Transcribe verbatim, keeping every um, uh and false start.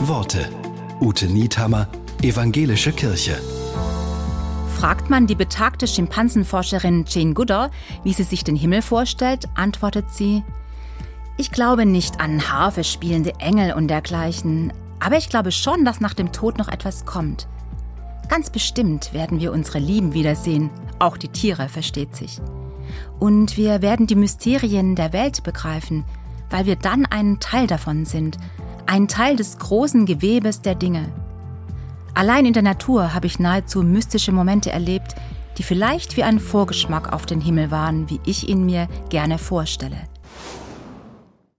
Worte. Ute Niethammer, Evangelische Kirche. Fragt man die betagte Schimpansenforscherin Jane Goodall, wie sie sich den Himmel vorstellt, antwortet sie: Ich glaube nicht an Harfe spielende Engel und dergleichen, aber ich glaube schon, dass nach dem Tod noch etwas kommt. Ganz bestimmt werden wir unsere Lieben wiedersehen, auch die Tiere, versteht sich. Und wir werden die Mysterien der Welt begreifen, weil wir dann ein Teil davon sind, ein Teil des großen Gewebes der Dinge. Allein in der Natur habe ich nahezu mystische Momente erlebt, die vielleicht wie ein Vorgeschmack auf den Himmel waren, wie ich ihn mir gerne vorstelle.